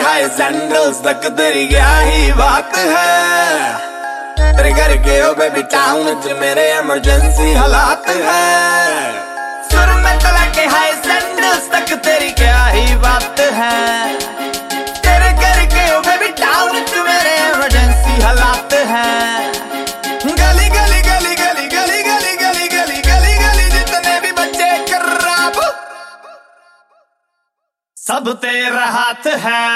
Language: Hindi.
हाई सैंडल्स तक तेरी क्या ही बात है। तेरे घर के ओ बेबी टाउन च मेरे इमरजेंसी हालात है। सुर में तला के हाई सैंडल्स तक तेरी क्या ही बात है। तेरे घर के ओ बेबी टाउन च मेरे इमरजेंसी हालात है। गली गली गली गली गली गली गली गली गली गली जितने भी बच्चे खराब सब तेरा हाथ है।